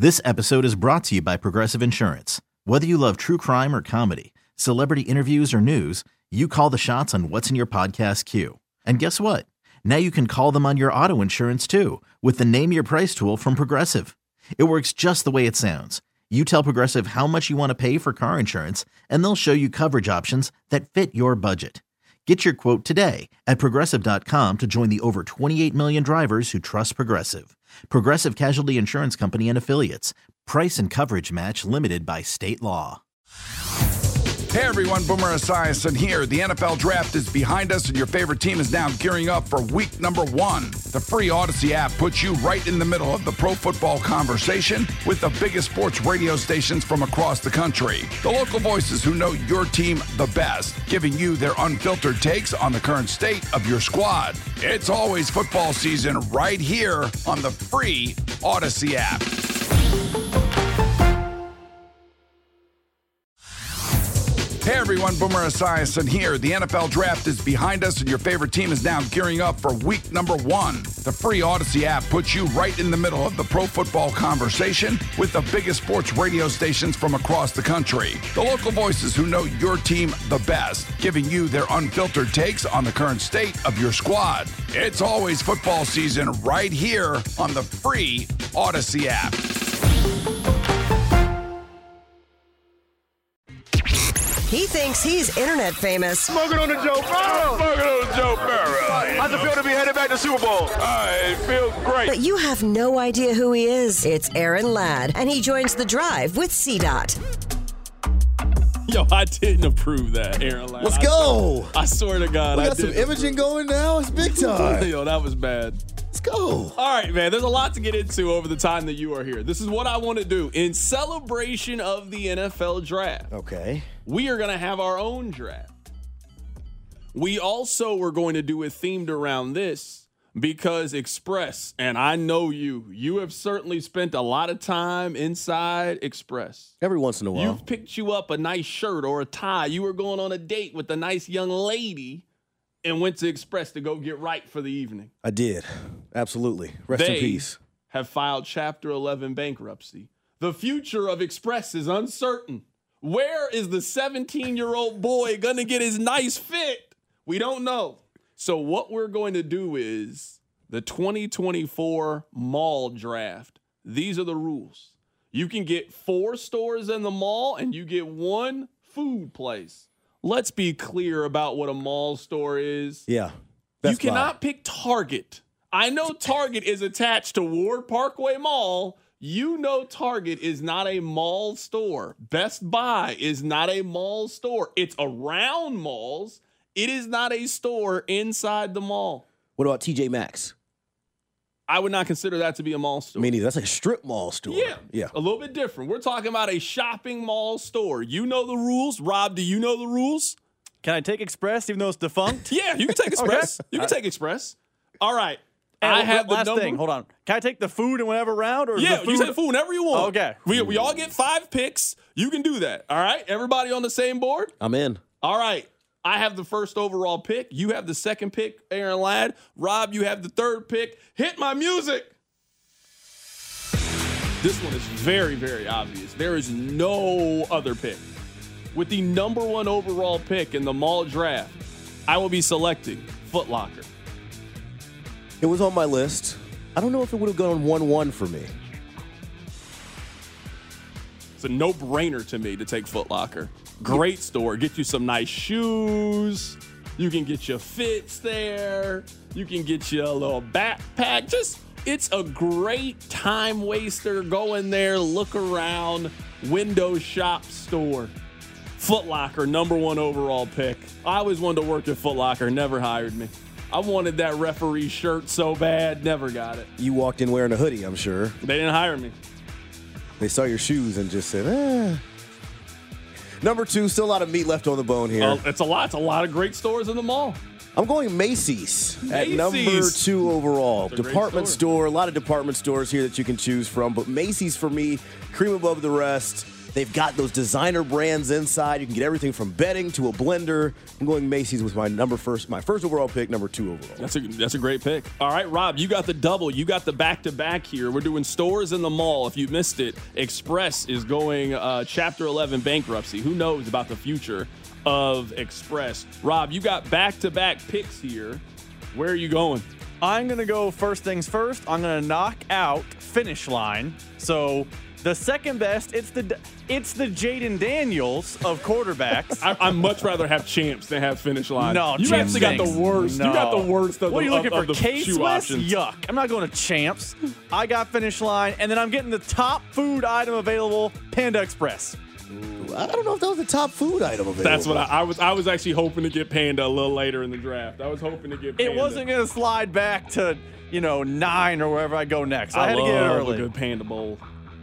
This episode is brought to you by Progressive Insurance. Whether you love true crime or comedy, celebrity interviews or news, you call the shots on what's in your podcast queue. And guess what? Now you can call them on your auto insurance too with the Name Your Price tool from Progressive. It works just the way it sounds. You tell Progressive how much you want to pay for car insurance, and they'll show you coverage options that fit your budget. Get your quote today at Progressive.com to join the over 28 million drivers who trust Progressive. Progressive Casualty Insurance Company and Affiliates. Price and coverage match limited by state law. Hey everyone, Boomer Esiason here. The NFL Draft is behind us and your favorite team is now gearing up for week number 1. The free Odyssey app puts you right in the middle of the pro football conversation with the biggest sports radio stations from across the country. The local voices who know your team the best, giving you their unfiltered takes on the current state of your squad. It's always football season right here on the free Odyssey app. Hey everyone, Boomer Esiason here. The NFL Draft is behind us and your favorite team is now gearing up for week number 1. The free Odyssey app puts you right in the middle of the pro football conversation with the biggest sports radio stations from across the country. The local voices who know your team the best, giving you their unfiltered takes on the current state of your squad. It's always football season right here on the free Odyssey app. He thinks he's internet famous. Smoking on the Joe Burrow. Smoking on the Joe Burrow. How's it feel to be headed back to Super Bowl? It feels great. But you have no idea who he is. It's Aaron Ladd, and he joins The Drive with CDOT. Yo, I didn't approve that, Aaron Ladd. Let's go. I swear to God, We I got some didn't imaging going now. It's big time. Yo, that was bad. Let's go. All right, man, there's a lot to get into over the time that you are here. This is what I want to do. In celebration of the NFL Draft, Okay. we are going to have our own draft. We also were going to do it themed around this because Express, and I know you have certainly spent a lot of time inside Express. Every once in a while. You've picked you up a nice shirt or a tie. You were going on a date with a nice young lady and went to Express to go get right for the evening. I did. Absolutely. Rest in peace. Have filed Chapter 11 bankruptcy. The future of Express is uncertain. Where is the 17-year-old boy going to get his nice fit? We don't know. So what we're going to do is the 2024 mall draft. These are the rules. You can get 4 stores in the mall and you get 1 food place. Let's be clear about what a mall store is. Yeah. You cannot pick Target. I know Target is attached to Ward Parkway Mall. You know Target is not a mall store. Best Buy is not a mall store. It's around malls. It is not a store inside the mall. What about TJ Maxx? I would not consider that to be a mall store. Me neither. That's like a strip mall store. Yeah. A little bit different. We're talking about a shopping mall store. You know the rules. Rob, do you know the rules? Can I take Express even though it's defunct? Yeah, you can take Express. You can take Express. All right. And I have the last number. thing. Hold on. Can I take the food in whatever round? Or Yeah, the food? you take food whenever you want. Okay. We all get 5 picks. You can do that. All right. Everybody on the same board? I'm in. All right. I have the first overall pick. You have the second pick, Aaron Ladd. Rob, you have the third pick. Hit my music. This one is very, very obvious. There is no other pick. With the number 1 overall pick in the mall draft, I will be selecting Foot Locker. It was on my list. I don't know if it would have gone 1-1 for me. It's a no-brainer to me to take Foot Locker. Great store. Get you some nice shoes. You can get your fits there. You can get you a little backpack. It's a great time waster. Go in there, look around, window shop store. Foot Locker, number 1 overall pick. I always wanted to work at Foot Locker, never hired me. I wanted that referee shirt so bad, never got it. You walked in wearing a hoodie, I'm sure. They didn't hire me. They saw your shoes and just said, eh. Number 2, still a lot of meat left on the bone here. It's a lot. It's a lot of great stores in the mall. I'm going Macy's at number 2 overall. Department store, a lot of department stores here that you can choose from, but Macy's for me, cream above the rest. They've got those designer brands inside. You can get everything from bedding to a blender. I'm going Macy's with my first overall pick, number 2 overall. That's a great pick. All right, Rob, you got the double. You got the back-to-back here. We're doing stores in the mall. If you missed it, Express is going Chapter 11 bankruptcy. Who knows about the future of Express? Rob, you got back-to-back picks here. Where are you going? I'm going to go first things first. I'm going to knock out Finish Line. So the second best, it's the Jaden Daniels of quarterbacks. I'd much rather have Champs than have Finish Line. No, you Champs actually got the worst. No. You got the worst of what the are you looking of for? the K-Swiss? shoe options. Yuck. I'm not going to Champs. I got Finish Line, and then I'm getting the top food item available, Panda Express. I don't know if that was the top food item available. That's what I was actually hoping to get Panda a little later in the draft. I was hoping to get Panda. It wasn't going to slide back to, 9 or wherever I go next. I had to get it love early. a good Panda Bowl.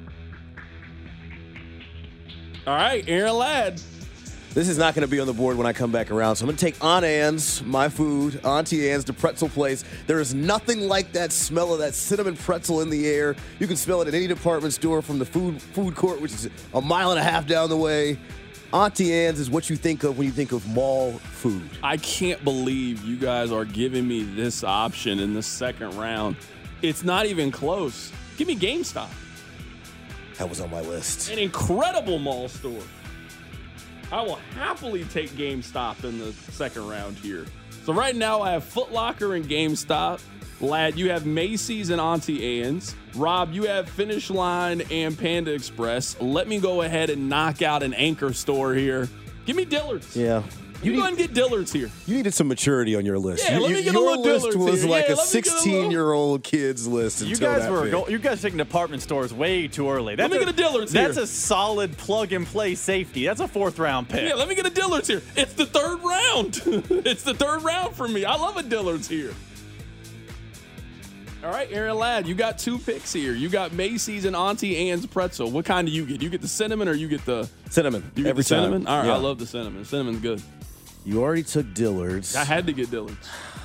All right, Aaron Ladd. This is not going to be on the board when I come back around, so I'm going to take Aunt Anne's, my food, Auntie Anne's, the pretzel place. There is nothing like that smell of that cinnamon pretzel in the air. You can smell it at any department store from the food court, which is a mile and a half down the way. Auntie Anne's is what you think of when you think of mall food. I can't believe you guys are giving me this option in the second round. It's not even close. Give me GameStop. That was on my list. An incredible mall store. I will happily take GameStop in the second round here. So right now I have Foot Locker and GameStop. Ladd, you have Macy's and Auntie Anne's. Rob, you have Finish Line and Panda Express. Let me go ahead and knock out an anchor store here. Give me Dillard's. Yeah. You go ahead and get Dillard's here. You needed some maturity on your list. Yeah, let me get a your little list Dillard's was here. like Yeah, a let me get a little- 16-year-old kid's list. You guys taking department stores way too early. Let me get a Dillard's here. That's a solid plug-and-play safety. That's a 4th-round pick. Yeah, let me get a Dillard's here. It's the third round. It's the third round for me. I love a Dillard's here. All right, Aaron Ladd, you got 2 picks here. You got Macy's and Auntie Anne's pretzel. What kind do you get? You get the cinnamon or you get the... Cinnamon. You get every the cinnamon? time. All right, Yeah. I love the cinnamon. Cinnamon's good. You already took Dillard's. I had to get Dillard's.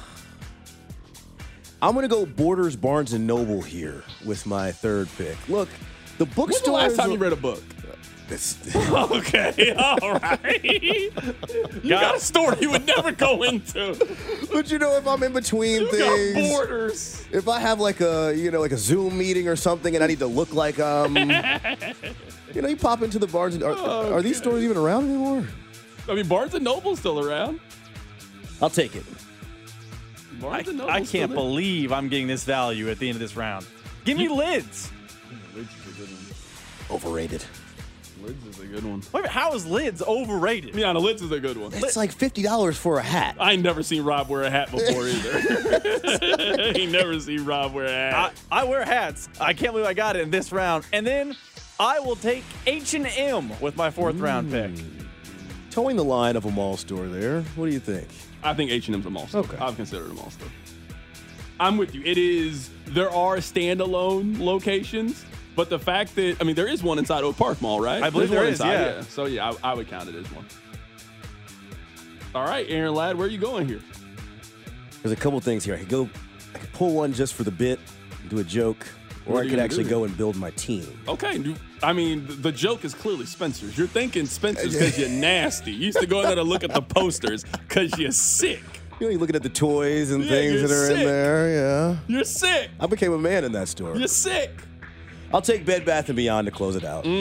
I'm going to go Borders, Barnes & Noble here with my third pick. Look, the bookstore... When's the last time you read a book? Okay, all right. You got a store you would never go into. But if I'm in between You things... got Borders. If I have like a Zoom meeting or something and I need to look like you pop into the Barnes and... Are these stores even around anymore? I mean, Barnes & Noble's still around. I'll take it. Barnes & Noble's I still can't there. believe I'm getting this value at the end of this round. Give me Lids. Lids is a good one. Overrated. Lids is a good one. Wait a minute, how is Lids overrated? Yeah, the Lids is a good one. It's like $50 for a hat. I ain't never seen Rob wear a hat before either. Ain't never seen Rob wear a hat. I wear hats. I can't believe I got it in this round. And then I will take H&M with my 4th-round pick. Towing the line of a mall store there. What do you think? I think H&M's a mall store. Okay. I've considered a mall store. I'm with you. There are standalone locations, but the fact that, there is one inside Oak Park Mall, right? I believe There's there one is, inside, yeah. So, yeah, I would count it as one. All right, Aaron Ladd, where are you going here? There's a couple things here. I could pull one just for the bit, do a joke, or What are I you could gonna actually do? go and build my team. Okay. The joke is clearly Spencer's. You're thinking Spencer's because you're nasty. You used to go in there to look at the posters because you're sick. You're looking at the toys and Yeah, things you're that are sick. in there. Yeah. You're sick. I became a man in that store. You're sick. I'll take Bed Bath & Beyond to close it out.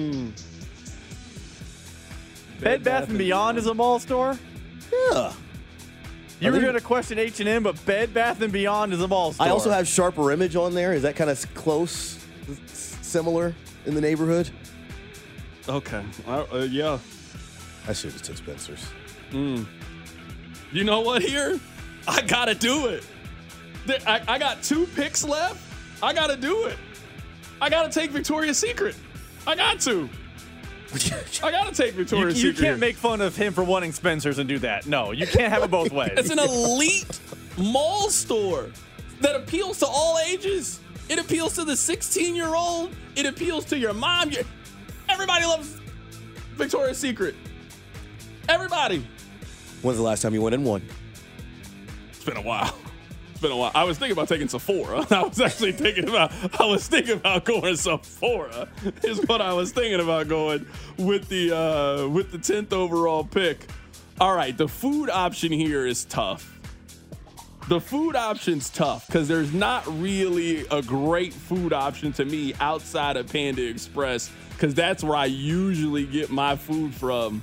Bed Bath & Beyond is a mall store? Yeah. You were going to question H&M, but Bed Bath -- Beyond is a mall store. I also have Sharper Image on there. Is that kind of close, similar in the neighborhood? Okay. Yeah. I should have just took Spencer's. You know what here? I got to do it. I got 2 picks left. I got to do it. I got to take Victoria's Secret. I got to. I got to take Victoria's You Secret. can't make fun of him for wanting Spencer's and do that. No, you can't have it both ways. It's an elite mall store that appeals to all ages. It appeals to the 16-year-old. It appeals to your mom. Everybody loves Victoria's Secret. Everybody. When's the last time you went in one? It's been a while. It's been a while. I was thinking about taking Sephora. I was thinking about going Sephora is what I was thinking about going with the 10th overall pick. All right, the food option here is tough. The food option's tough because there's not really a great food option to me outside of Panda Express because that's where I usually get my food from.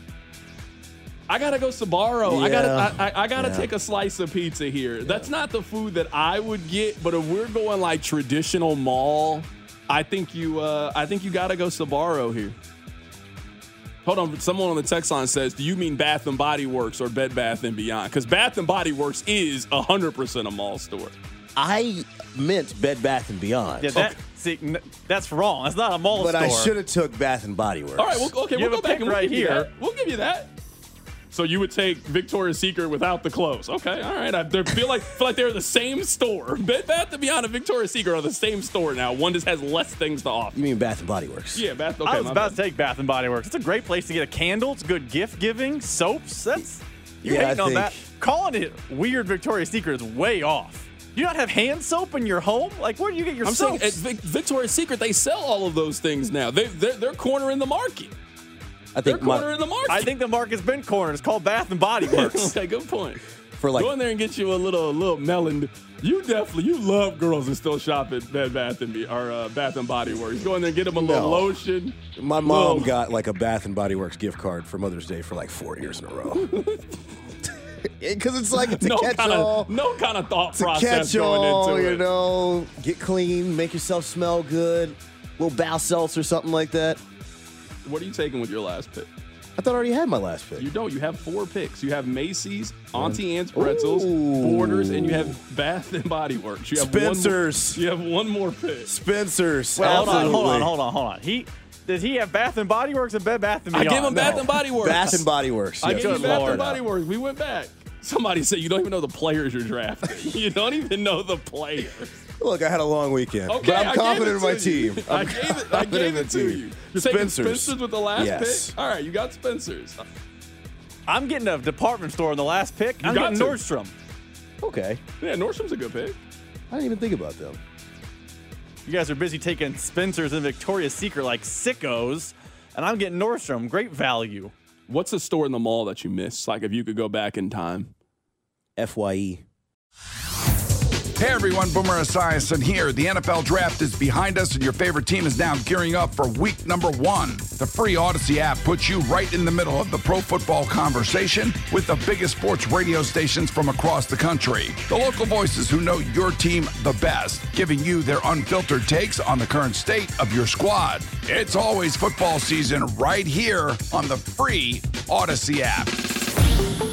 I gotta go Sbarro. Yeah. I gotta take a slice of pizza here. Yeah. That's not the food that I would get, but if we're going like traditional mall, I think you gotta go Sbarro here. Hold on, someone on the text line says, do you mean Bath & Body Works or Bed Bath & Beyond? Because Bath & Body Works is 100% a mall store. I meant Bed Bath & Beyond. Yeah, that's wrong. That's not a mall store. But I should have took Bath & Body Works. All right, we'll go back and right here. We'll give you that. So you would take Victoria's Secret without the clothes. Okay, all right. I feel like they're the same store. Bed Bath & Beyond and Victoria's Secret are the same store now. One just has less things to offer. You mean Bath & Body Works? Yeah, I was about to take Bath & Body Works. It's a great place to get a candle. It's good gift giving. Soaps. You're hating on that. Calling it weird Victoria's Secret is way off. Do you not have hand soap in your home? Like, where do you get your soap? I'm saying at Victoria's Secret, they sell all of those things now. They're cornering the market. I think they're cornering the market. I think the market's been cornered. It's called Bath & Body Works. Okay, good point. Go in there and get you a little melon. You love girls that still shop at Bed Bath Bath & Body Works. Go in there and get them a little lotion. My mom got like a Bath & Body Works gift card for Mother's Day for like 4 years in a row. Because it's like it's a catch-all. No kind of thought process going into it. You know, get clean, make yourself smell good, little bath salts or something like that. What are you taking with your last pick? I thought I already had my last pick. You don't. You have 4 picks. You have Macy's, Auntie Anne's Pretzels, Borders, and you have Bath & Body Works. You have Spencer's. You have one more pick. Spencer's. Well, hold on. Did he have Bath & Body Works and Bed Bath & Beyond? I gave him Bath & Body Works. Bath & Body Works. I gave him Bath & Body Works. We went back. Somebody said you don't even know the players you're drafting. You don't even know the players. Look, I had a long weekend, okay, but I'm confident in my team. I gave it to you. You're taking Spencer's with the last pick? All right, you got Spencer's. I'm getting a department store in the last pick. I'm getting Nordstrom. Okay. Yeah, Nordstrom's a good pick. I didn't even think about them. You guys are busy taking Spencer's and Victoria's Secret like sickos, and I'm getting Nordstrom. Great value. What's a store in the mall that you miss? Like if you could go back in time. FYE. Hey everyone, Boomer Esiason here. The NFL Draft is behind us and your favorite team is now gearing up for week number 1. The free Odyssey app puts you right in the middle of the pro football conversation with the biggest sports radio stations from across the country. The local voices who know your team the best, giving you their unfiltered takes on the current state of your squad. It's always football season right here on the free Odyssey app.